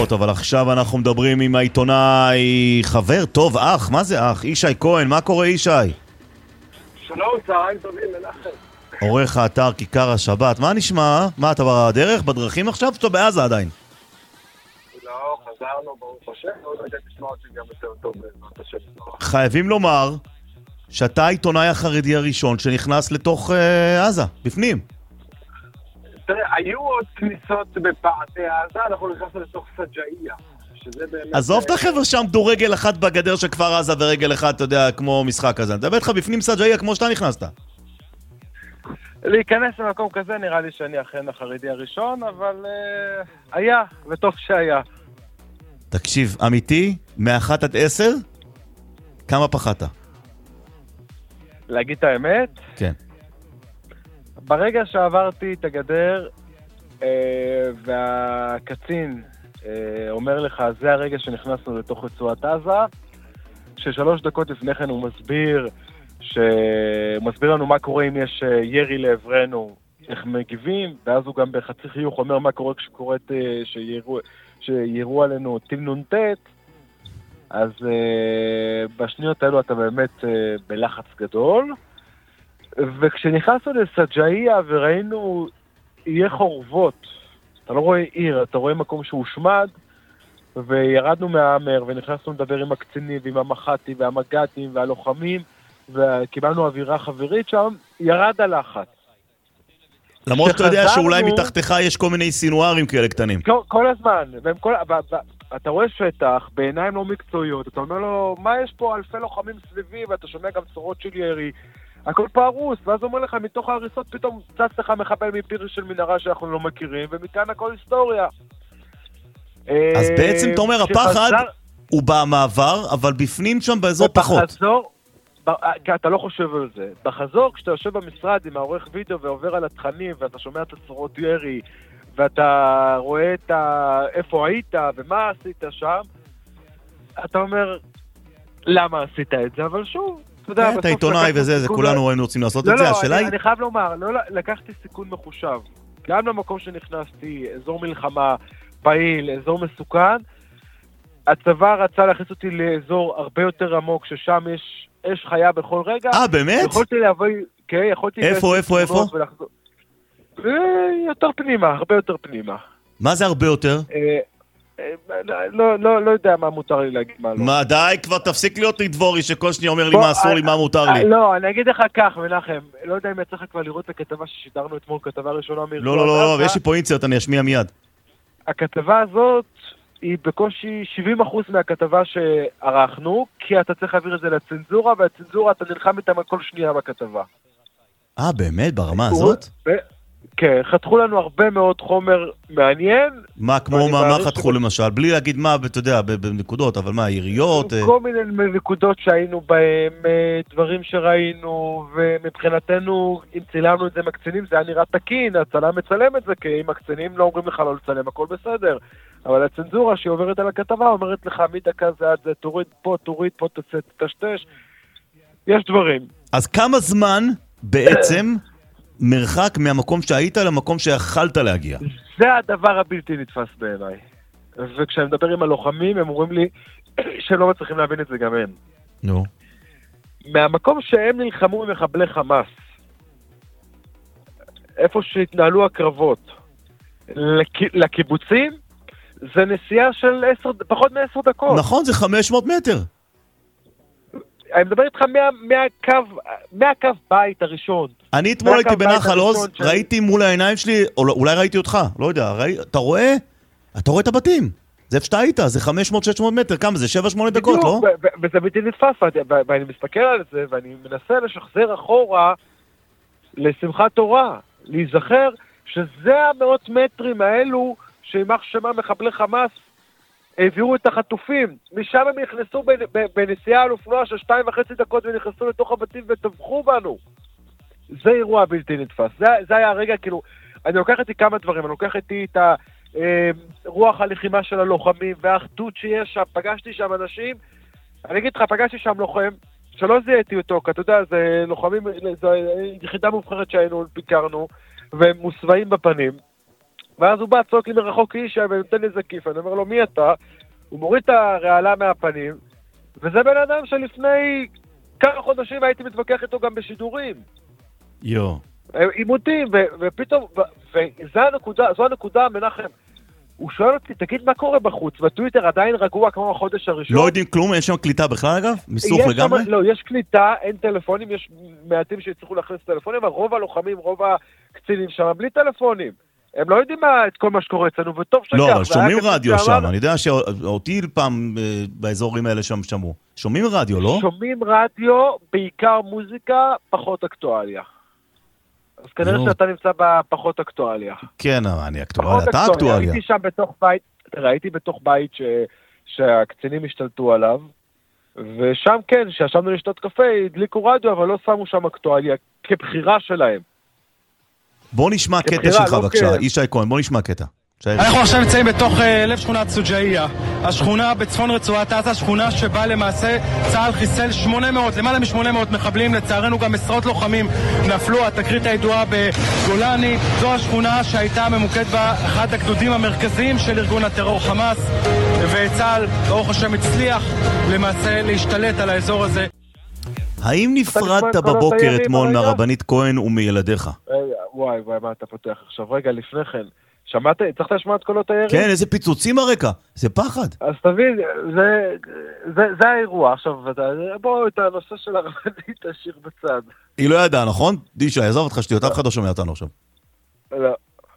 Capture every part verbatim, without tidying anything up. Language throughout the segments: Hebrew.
דקות, אבל עכשיו אנחנו מדברים עם העיתונאי, חבר טוב, אח, מה זה אח? ישי כהן, מה קורה ישי? שלום, צהריים טובים, מנחם. עורך האתר כיכר השבת, מה נשמע? מה, אתה בדרך, בדרכים עכשיו? אתה בעזה עדיין? לא, חזרנו, ברוך השם, עוד רגע תשמע אותי גם יותר טוב בעזרת השם. חייבים לומר שאתה העיתונאי החרדי הראשון שנכנס לתוך uh, עזה, בפנים. תראה, היו עוד כניסות בפאתי עזה, אנחנו נכנסנו לתוך סג'איה, שזה באמת... עזוב את החבר'ה שעמדו רגל אחת בגדר של כפר עזה ורגל אחת, אתה יודע, כמו משחק כזה. אתה בטח בפנים סג'איה כמו שאתה נכנסת. להיכנס למקום כזה נראה לי שאני אכן החרדי הראשון, אבל uh, היה, וטוב שהיה. תקשיב, אמיתי, מאחת עד עשר, כמה פחדת? להגיד את האמת? כן. ברגע שעברתי את הגדר, אה, והקצין אה, אומר לך, זה הרגע שנכנסנו לתוך רצועת עזה, ששלוש דקות לפני כן הוא מסביר, שהוא מסביר לנו מה קורה אם יש ירי לעברנו, איך מגיבים, ואז הוא גם בחצי חיוך אומר מה קורה כשקוראת שירו, שירו עלינו טיל נ"ט, אז uh, בשניות האלו אתה באמת uh, בלחץ גדול, וכשנכנסנו לסג'איה וראינו איי חורבות, אתה לא רואה עיר, אתה רואה מקום שהושמד, וירדנו מהאמר ונכנסנו לדבר עם הקצינים ועם המח"טים והמג"דים והלוחמים, וקיבלנו אווירה חברית שם, ירד הלחץ. למרות שאתה יודע שאולי מתחתך יש כל מיני סינוארים כאלה קטנים. כל, כל הזמן, כל, ב, ב, אתה רואה שטח, בעיניים לא מקצועיות, אתה אומר לו, מה יש פה אלפי לוחמים סביבי, ואתה שומע גם צורות של ירי, הכל פרוס, ואז אומר לך, מתוך ההריסות פתאום צץ לך מחבל מפיר של מנהרה שאנחנו לא מכירים, ומכאן הכל היסטוריה. אז בעצם אתה אומר, הפחד הוא במעבר, אבל בפנים שם באזור פחות. בחזור, כי אתה לא חושב על זה. בחזור, כשאתה יושב במשרד עם העורך וידאו ועובר על התכנים, ואתה שומע את הצורות ירי, ואתה רואה את ה... איפה היית ומה עשית שם, אתה אומר, למה עשית את זה? אבל שוב, אתה יודע, אתה עיתונאי וזה, זה כולנו היינו רוצים לעשות את זה. השאלה היא... אני חייב לומר, לקחתי סיכון מחושב. גם למקום שנכנסתי, אזור מלחמה, פעיל, אזור מסוכן, הצבא רצה להכניס אותי לאזור הרבה יותר עמוק, ששם יש אש חיה בכל רגע. אה, באמת? יכולתי להביא, כן, יכולתי... איפה, איפה, איפה? ולחזור... יותר פנימה, הרבה יותר פנימה. מה זה הרבה יותר? לא, לא, לא יודע מה מותר לי להגיד, מה לא. מה, די, כבר תפסיק להיות לי דבורי, שכל שני אומר לי מה אסור לי, מה מותר לי. לא, אני אגיד לך כך, מנחם, לא יודע אם יצא לך כבר לראות את הכתבה ששידרנו אתמול, כתבה ראשונה מרצועת עזה. לא, לא, לא, יש לי פה אינסרט, אני אשמיע מיד. הכתבה הזאת היא בקושי שבעים אחוז מהכתבה שערכנו, כי אתה צריך להעביר את זה לצנזורה, והצנזורה אתה נלחם איתם על כל שנייה בכתבה. אה, באמת? ברמה הזאת? כן, חתכו לנו הרבה מאוד חומר מעניין. מה, כמו מה, מה חתכו למשל? בלי להגיד מה, אתה יודע, בנקודות, אבל מה, עיריות? כל מיני נקודות שהיינו בהם, דברים שראינו, ומבחינתנו, אם צילמנו את זה עם הקצינים, זה היה נראה תקין, הצלם מצלם את זה, כי אם הקצינים לא אומרים לך לא לצלם, הכל בסדר. אבל הצנזורה שהיא עוברת על הכתבה, אומרת לך, מדקה זה עד זה, תוריד פה, תוריד פה, תטשטש. יש דברים. אז כמה זמן בעצם מרחק מהמקום שהיית למקום שיכלת להגיע? זה הדבר הבלתי נתפס בעיניי. וכשאני מדבר עם הלוחמים, הם אומרים לי שהם לא מצליחים להבין את זה גם הם. נו. מהמקום שהם נלחמו עם מחבלי חמאס, איפה שהתנהלו הקרבות, לקיבוצים, זה נסיעה של עשר, פחות מעשר דקות. נכון, זה חמש מאות מטר. אני מדבר איתך מה, מהקו, מהקו בית הראשון. אני אתמול הייתי בנחל עוז, ראיתי מול העיניים שלי, או אולי ראיתי אותך, לא יודע, ראי, אתה רואה? אתה רואה את הבתים. זה איפה שאתה היית, זה חמש מאות שש מאות מטר, כמה זה? שבע שמונה דקות, לא? וזה בלתי נתפס, ואני מסתכל על זה, ואני מנסה לשחזר אחורה לשמחת תורה, להיזכר שזה המאות מטרים האלו, שימח שמה מחבלי חמאס, העבירו את החטופים, משם הם נכנסו בנסיעה על אופנוע של שתיים וחצי דקות ונכנסו לתוך הבתים וטבחו בנו. זה אירוע בלתי נתפס. זה, זה היה הרגע, כאילו, אני לוקח איתי כמה דברים, אני לוקח איתי את הרוח הלחימה של הלוחמים והאחדות שיש שם, פגשתי שם אנשים, אני אגיד לך, פגשתי שם לוחם, שלא זיהיתי אותו, כי אתה יודע, זה לוחמים, זה יחידה מובחרת שהיינו, ביקרנו, והם מוסוואים בפנים, ואז הוא בא, צועק לי מרחוק איש, ונותן לי איזה כיף, אני אומר לו, מי אתה? הוא מוריד את הרעלה מהפנים, וזה בן אדם שלפני כמה חודשים הייתי מתווכח איתו גם בשידורים. יו. עימותים, ופתאום, וזו הנקודה, זו הנקודה, מנחם, הוא שואל אותי, תגיד מה קורה בחוץ, בטוויטר עדיין רגוע כמו החודש הראשון. לא יודעים כלום, אין שם קליטה בכלל אגב? מיסוך לגמרי? לא, יש קליטה, אין טלפונים, יש מעטים שיצטרכו להכניס טלפונים, אבל רוב הלוחמים, רוב הקצינים שם, בלי טלפונים. הם לא יודעים את כל מה שקורה אצלנו, וטוב שכך. לא, אבל שומעים רדיו שם, אני יודע שאותי פעם באזורים האלה שם שמעו. שומעים רדיו, לא? שומעים רדיו, בעיקר מוזיקה, פחות אקטואליה. אז כנראה שאתה נמצא בפחות אקטואליה. כן, אני אקטואליה, אתה אקטואליה. הייתי שם בתוך בית, ראיתי בתוך בית שהקצינים השתלטו עליו, ושם כן, שישבנו לשתות קפה, הדליקו רדיו, אבל לא שמו שם אקטואליה, כבחירה שלהם. בוא נשמע קטע שלך בבקשה, ישי כהן, בוא נשמע קטע. אנחנו עכשיו נמצאים בתוך לב שכונת סוג'איה, השכונה בצפון רצועת עזה, שכונה שבה למעשה צה"ל חיסל שמונה מאות, למעלה מ-שמונה מאות מחבלים, לצערנו גם עשרות לוחמים נפלו. התקרית הידועה בגולני, זו השכונה שהייתה ממוקד בה אחד הגדודים המרכזיים של ארגון הטרור חמאס, וצה"ל ברוך השם הצליח למעשה להשתלט על האזור הזה. האם נפרדת בבוקר אתמול מהרבנית כהן ומילדיך? וואי וואי, מה אתה פותח עכשיו? רגע, לפני כן שמעת? צריך לשמוע את קולות הירי? כן, איזה פיצוצים הרקע, זה פחד. אז תבין, זה, זה, זה האירוע. עכשיו, בואו את הנושא של הרבנית תשאיר בצד. היא לא ידעה, נכון? דישה, יעזוב אותך שטויות, אף אחד לא שומע אותנו עכשיו. לא.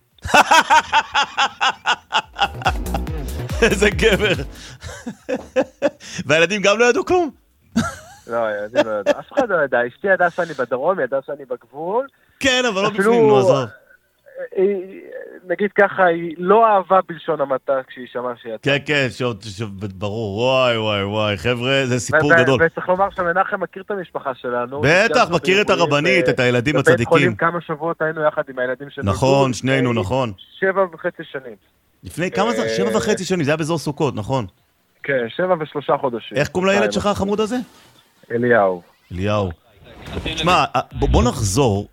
איזה גבר. והילדים גם לא ידעו כלום? לא, ילדים לא ידעו. אף אחד לא ידע. אשתי ידעה שאני בדרום, ידעה שאני בגבול. כן, אבל לא בפנים, נו, עזוב. נגיד ככה, היא לא אהבה בלשון המעטה כשהיא שמעה שיצא. כן, כן, ברור, וואי, וואי, וואי, חבר'ה, זה סיפור גדול. וצריך לומר שמנחם מכיר את המשפחה שלנו. בטח, מכיר את הרבנית, את הילדים הצדיקים. בבית חולים כמה שבועות היינו יחד עם הילדים שלנו. נכון, שנינו, נכון. שבע וחצי שנים. לפני כמה זה? שבע וחצי שנים, זה היה באזור סוכות, נכון? כן, שבע ושלושה חודשים. איך קוראים לילד שלך החמוד הזה? אליהו. אליהו. תשמע, בוא נחזור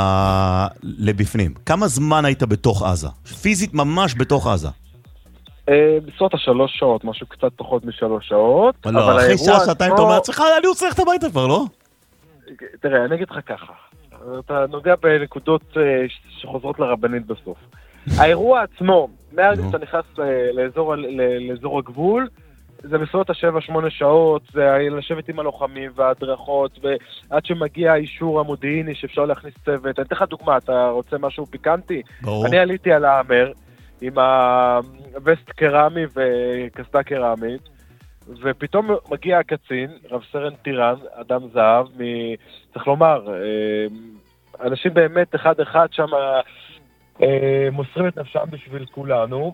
לבפנים. כמה זמן היית בתוך עזה? פיזית ממש בתוך עזה. בסביבות השלוש שעות, משהו קצת פחות משלוש שעות. לא, אחרי שעה, שעתיים אתה אומר, צריכה, אני רוצה ללכת הביתה כבר, לא? תראה, אני אגיד לך ככה. אתה נוגע בנקודות שחוזרות לרבנית בסוף. האירוע עצמו, מהרגע שאתה נכנס לאזור הגבול, זה בסביבות השבע שמונה שעות, זה לשבת עם הלוחמים והדרכות, ועד שמגיע האישור המודיעיני שאפשר להכניס צוות. אני אתן לך דוגמה, אתה רוצה משהו פיקנטי? ברור. אני עליתי על האמר עם הווסט קרמי וקסדה קרמית, ופתאום מגיע הקצין, רב סרן טירן, אדם זהב, מ... צריך לומר, אנשים באמת אחד אחד שם מוסרים את נפשם בשביל כולנו,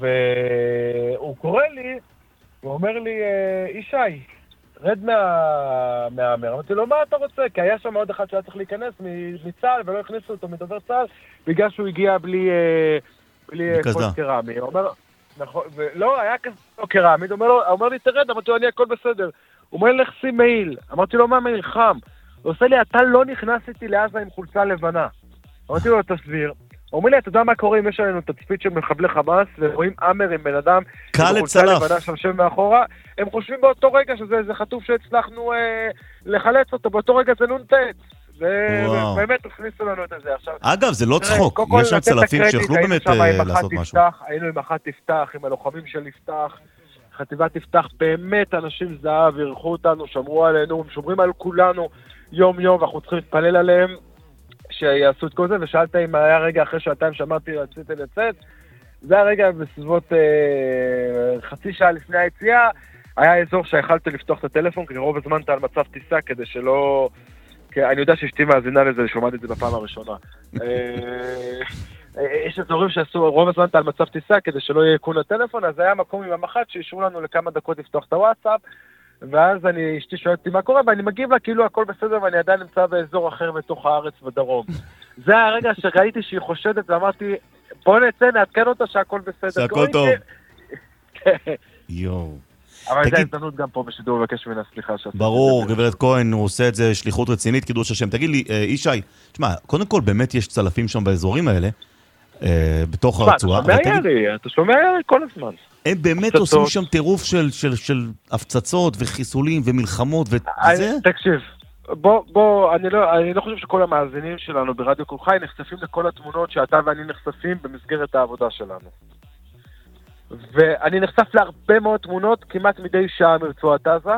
והוא קורא לי, הוא אומר לי, אישי, רד מהאמר. אמרתי לו, מה אתה רוצה? כי היה שם עוד אחד שהיה צריך להיכנס מצה"ל, ולא הכניסו אותו מדובר צה"ל, בגלל שהוא הגיע בלי קוד קרמי. הוא אומר, נכון, ולא, היה כזה קרמי, הוא אומר לי, תרד, אמרתי לו, אני הכל בסדר. הוא אומר לי, לך שים מעיל. אמרתי לו, מה מעיל? חם. הוא עושה לי, אתה לא נכנס איתי לעזה עם חולצה לבנה. אמרתי לו, תסביר. הוא אומר לי, אתה יודע מה קורה אם יש עלינו תצפית של מחבלי חמאס, ורואים אמר עם בן אדם, קל לצלף. שם מאחורה, הם חושבים באותו רגע שזה חטוף שהצלחנו אה, לחלץ אותו, באותו רגע זה נון טץ. ובאמת הכניסו לנו את זה עכשיו. אגב, זה לא צחוק, יש שם צלפים שיכלו באמת לעשות משהו. היינו עם אחת תפתח, עם הלוחמים של יפתח, חטיבת תפתח, באמת אנשים זהב, ערכו אותנו, שמרו עלינו, הם שומרים על כולנו יום יום, ואנחנו צריכים להתפלל עליהם. שיעשו את כל זה, ושאלת אם היה רגע אחרי שעתיים שאמרתי רציתי לצאת, זה הרגע בסביבות אה, חצי שעה לפני היציאה, היה אזור שהחלתי לפתוח את הטלפון, כי רוב הזמן אתה על מצב טיסה, כדי שלא... כי אני יודע שאשתי מאזינה לזה, שומעת את זה בפעם הראשונה. יש אזורים שעשו רוב הזמן אתה על מצב טיסה, כדי שלא יהיה עיקון לטלפון, אז היה מקום עם המח"ט שאישרו לנו לכמה דקות לפתוח את הוואטסאפ, ואז אני, אשתי שואלת אותי מה קורה, ואני מגיב לה כאילו הכל בסדר, ואני עדיין נמצא באזור אחר בתוך הארץ בדרום. זה הרגע שראיתי שהיא חושדת, ואמרתי, בוא נצא, נעדכן אותה שהכל בסדר. שהכל טוב. יואו. אבל זה הזדמנות גם פה בשידור, לבקש ממנה סליחה. ברור, גברת כהן, הוא עושה את זה שליחות רצינית, קידוש השם. תגיד לי, ישי, תשמע, קודם כל באמת יש צלפים שם באזורים האלה, בתוך הרצועה. אתה שומע ירי, אתה שומע ירי כל הזמן. הם באמת עושים שם טירוף של הפצצות וחיסולים ומלחמות וזה? תקשיב, בוא, בוא, אני לא, אני לא חושב שכל המאזינים שלנו ברדיו קול חי נחשפים לכל התמונות שאתה ואני נחשפים במסגרת העבודה שלנו. ואני נחשף להרבה מאוד תמונות כמעט מדי שעה מרצועת עזה,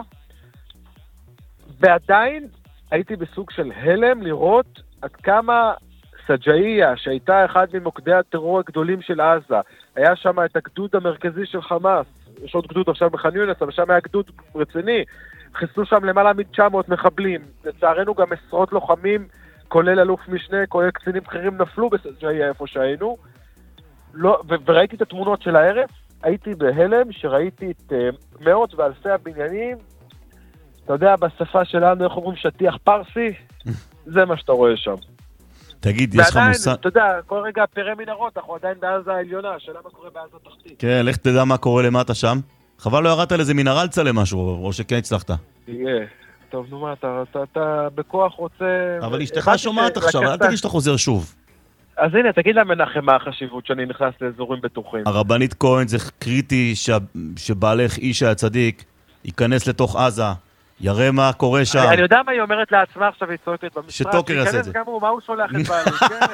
ועדיין הייתי בסוג של הלם לראות עד כמה סג'איה, שהייתה אחד ממוקדי הטרור הגדולים של עזה, היה שם את הגדוד המרכזי של חמאס, יש עוד גדוד עכשיו בח'אן יונס, אבל שם היה גדוד רציני, חיסלו שם למעלה מ-תשע מאות מחבלים, לצערנו גם עשרות לוחמים, כולל אלוף משנה, כולל קצינים בכירים נפלו בסג'איה איפה שהיינו, לא, ו- וראיתי את התמונות של הערב, הייתי בהלם שראיתי את uh, מאות ואלפי הבניינים, אתה יודע, בשפה שלנו, איך אומרים שטיח פרסי, זה מה שאתה רואה שם. תגיד, יש לך מושג... אתה יודע, כל רגע פרא מנהרות, אנחנו עדיין בעזה העליונה, השאלה מה קורה בעזה תחתית. כן, לך תדע מה קורה למטה שם. חבל לא ירדת על איזה מנהרל צלם משהו, או שכן הצלחת. תהיה. טוב, נו מה, אתה, אתה, אתה בכוח רוצה... אבל אשתך שומעת עכשיו, אל תגיד שאתה חוזר שוב. אז הנה, תגיד לה מנחם מה החשיבות שאני נכנס לאזורים בטוחים. הרבנית כהן זה קריטי שבעלך איש הצדיק ייכנס לתוך עזה, יראה מה קורה שם. אני יודע מה היא אומרת לעצמה עכשיו, היא צועקת במשרד. שטוקר יעשה את זה. גם הוא, מה הוא שולח את בעלי,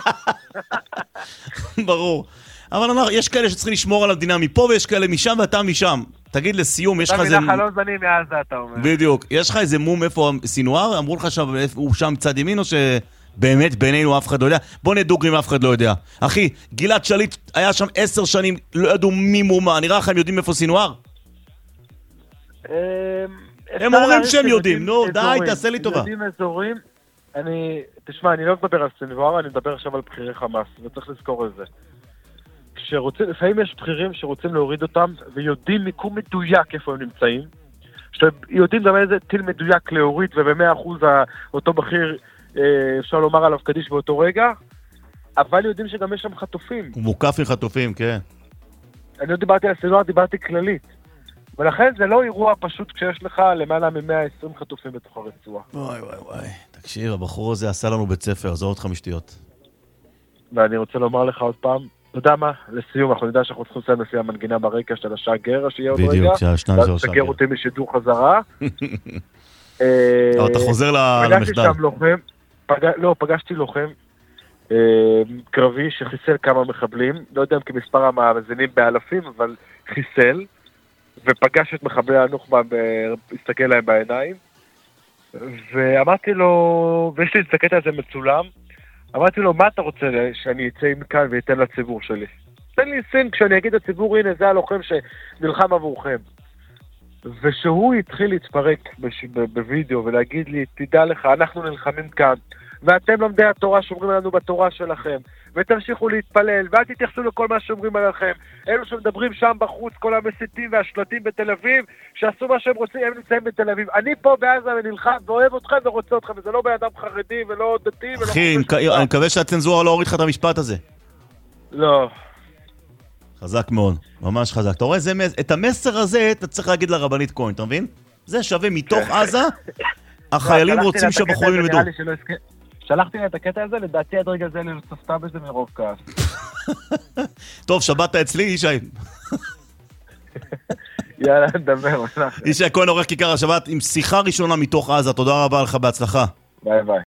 כן? ברור. אבל יש כאלה שצריכים לשמור על המדינה מפה, ויש כאלה משם ואתה משם. תגיד לסיום, יש לך איזה... אתה מנחלון בנים מעזה, אתה אומר. בדיוק. יש לך איזה מום איפה סינואר? אמרו לך שהוא שם צד ימין, או שבאמת בינינו אף אחד לא יודע? בוא נדוגרים, אף אחד לא יודע. אחי, גלעד שליט היה שם עשר שנים, לא ידעו מי מומה. נראה לך הם יודעים איפה סינואר? הם אומרים שהם יודעים, נו, די, תעשה לי טובה. יודעים אזורים, אני, תשמע, אני לא מדבר על סינואר, אני מדבר עכשיו על בכירי חמאס, וצריך לזכור את זה. כשרוצים, לפעמים יש בכירים שרוצים להוריד אותם, ויודעים מיקום מדויק איפה הם נמצאים, שיודעים גם איזה טיל מדויק להוריד, ובמאה אחוז אותו בכיר, אפשר לומר עליו קדיש באותו רגע, אבל יודעים שגם יש שם חטופים. הוא מוקף עם חטופים, כן. אני לא דיברתי על סינואר, דיברתי כללית. ולכן זה לא אירוע פשוט כשיש לך למעלה מ-מאה ועשרים חטופים בתוך הרצועה. וואי וואי וואי. תקשיב, הבחור הזה עשה לנו בית ספר, זו עוד חמש שטויות. ואני רוצה לומר לך עוד פעם, אתה יודע מה? לסיום, אנחנו נדע שאנחנו צריכים לסיים לפי המנגינה ברקע של השעה גרה שיהיה עוד רגע. בדיוק, שעה שניים של השעה גרה. תגר אותי משידור חזרה. אבל אתה חוזר למחדל. פגשתי שם לוחם, לא, פגשתי לוחם קרבי שחיסל כמה מחבלים, לא יודע אם כמספר המאזינים באלפים, אבל חיסל. ופגש את מחבלי הנוח'בה, והסתכל להם בעיניים, ואמרתי לו, ויש לי להסתכל על זה מצולם, אמרתי לו, מה אתה רוצה שאני אצא מכאן ואתן לציבור שלי? תן לי סין כשאני אגיד לציבור, הנה זה הלוחם שנלחם עבורכם. ושהוא התחיל להתפרק בווידאו ולהגיד לי, תדע לך, אנחנו נלחמים כאן, ואתם לומדי התורה שאומרים לנו בתורה שלכם, ותמשיכו להתפלל, ואל תתייחסו לכל מה שאומרים עליכם. אלו שמדברים שם בחוץ, כל המסיתים והשלטים בתל אביב, שעשו מה שהם רוצים, הם נמצאים בתל אביב. אני פה בעזה ונלחם, ואוהב אתכם ורוצה אתכם, וזה לא באדם חרדי ולא דתי ולא... אחי, אני מקווה שהצנזורה לא הוריד לך את המשפט הזה. לא. חזק מאוד, ממש חזק. אתה רואה, את המסר הזה אתה צריך להגיד לרבנית כהן, אתה מבין? זה שווה מתוך עזה, החיילים רוצים שהבחורים ילמדו. שלחתי לי את הקטע הזה, לדעתי עד רגע זה לספתה בזה מרוב כעס. טוב, שבאת אצלי, ישי. יאללה, נדבר. ישי כהן עורך כיכר השבת עם שיחה ראשונה מתוך עזה. תודה רבה לך, בהצלחה. ביי ביי.